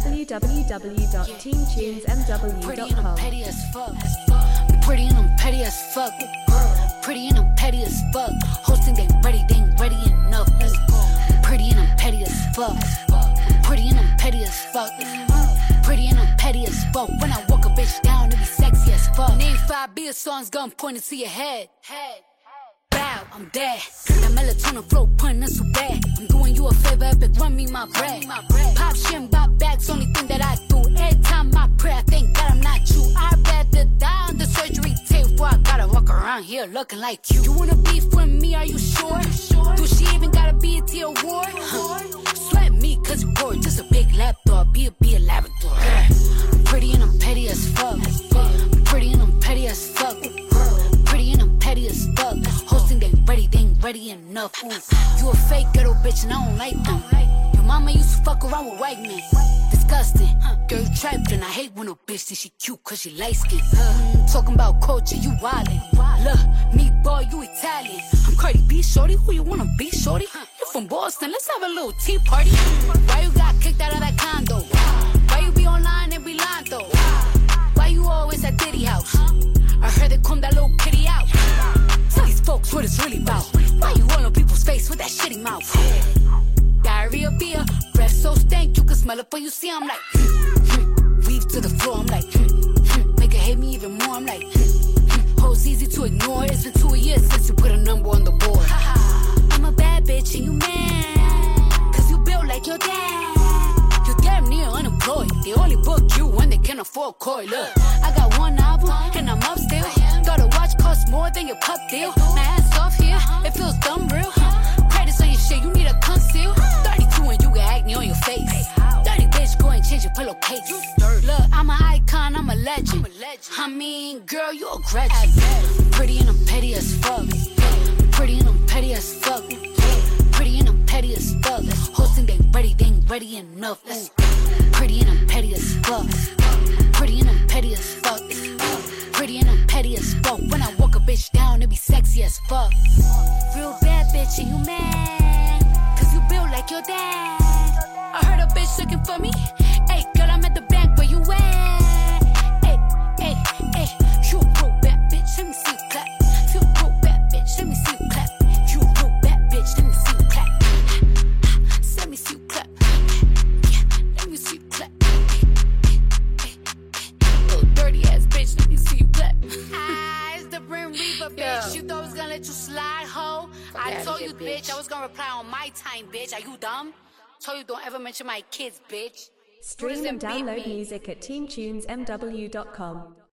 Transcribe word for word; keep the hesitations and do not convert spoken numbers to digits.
w w w dot teen tunes m w dot com. Pretty and I'm petty as fuck. Pretty and I'm petty as fuck. Pretty and I'm petty as fuck. Hosting they ready, they ain't ready enough. Pretty and I'm petty as fuck. Pretty and I'm petty as fuck. Pretty and I'm petty as fuck. When I walk a bitch down, it be sexy as fuck. Name five beer songs, gun pointing to your head. Bow, I'm dead. That melatonin flow puntin' so bad. I'm doing you a favor, epic, run me my bread. Pop shit and bop bags, only thing that I do. Every time I pray, I thank God I'm not you. I'd rather die on the surgery table before I gotta walk around here looking like you. You wanna beef with me, are you sure? Do she even gotta be a T award? Huh. Sweat me, cause you bored, just a big lapdog, be a, be a Labrador. I'm pretty and I'm petty as fuck. I'm pretty and I'm petty as fuck. Pretty and I'm petty as fuck. Hosting they ready, they ain't ready enough. Ooh. You a fake ghetto bitch and I don't like them. Your mama used to fuck around with white men. Disgusting. Girl, you trapped and I hate when a bitch think she cute cause she light skin. Uh, talking about culture, you wildin'. Look, me boy, you Italian. I'm Cardi B, shorty. Who you wanna be, shorty? You from Boston, let's have a little tea party. Why you got kicked out of that condo? Why you be online and be lying though? Why you always at Diddy house? I heard they come that little kitty out. Tell these folks what it's really about. Why you all on people's face with that shitty mouth? Diarrhea beer, breath so stank you can smell it before you see. I'm like, weave to the floor. I'm like, make her hate me even more. I'm like, hoes easy to ignore. It's been two years since you put a number on the board. I'm a bad bitch and you mad, cause you built like your dad. You're damn near unemployed. They only book you when they can afford koi. Look, I got one album and I'm up still. Thought a watch costs more than your pup deal. My ass off here, it feels dumb real. Credits on your shit, you need a conceal. thirty-two and you get acne on your face. Dirty bitch, go and change your pillowcase. Look, I'm an icon, I'm a legend. I mean, girl, you a Gretchen. Pretty and I'm petty as fuck. Pretty and I'm petty as fuck. Pretty and I'm petty as fuck. Hosting they ready, they ain't ready enough. Pretty and I'm petty as fuck. Pretty and I'm petty as fuck. Pretty and I'm petty as fuck. When I walk a bitch down, it be sexy as fuck. Real bad bitch and you mad, cause you built like your dad. I heard a bitch looking for me. Hey girl, I'm at the bank, where you at? Hey, hey, hey, you a real bad bitch, let me see you clap. You a real bad bitch, let me see you clap. You a real bad bitch, let me see you clap. Let me see you clap. Yeah, let me see you clap. Little dirty ass bitch, let me see you clap. Ah, it's the Brim Reaper, bitch. You thought I was gonna let you slide, ho? I told you, bitch, I was gonna reply on my time, bitch. Are you dumb? Told you don't ever mention my kids, bitch. Stream and download music at teen tunes m w dot com.